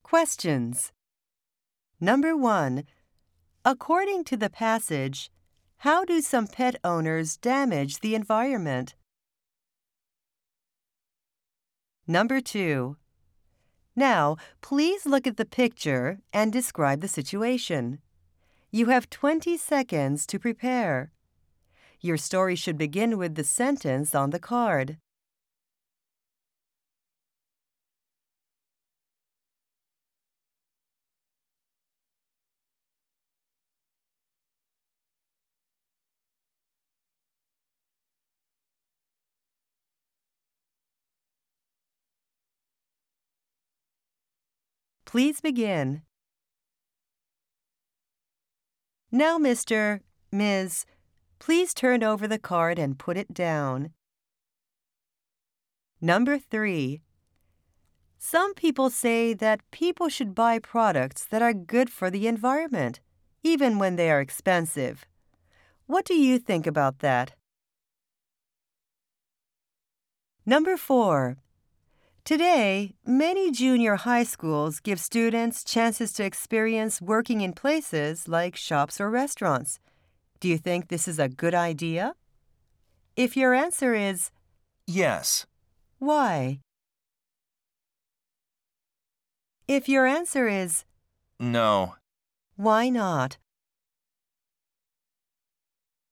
Questions. Number 1. According to the passage, how do some pet owners damage the environment? Number 2. Now, please look at the picture and describe the situation. You have 20 seconds to prepare. Your story should begin with the sentence on the card. Please begin. Now, Ms., please turn over the card and put it down. Number 3. Some people say that people should buy products that are good for the environment, even when they are expensive. What do you think about that? Number 4. Today, many junior high schools give students chances to experience working in places like shops or restaurants. Do you think this is a good idea? If your answer is Yes. why? If your answer is No. why not?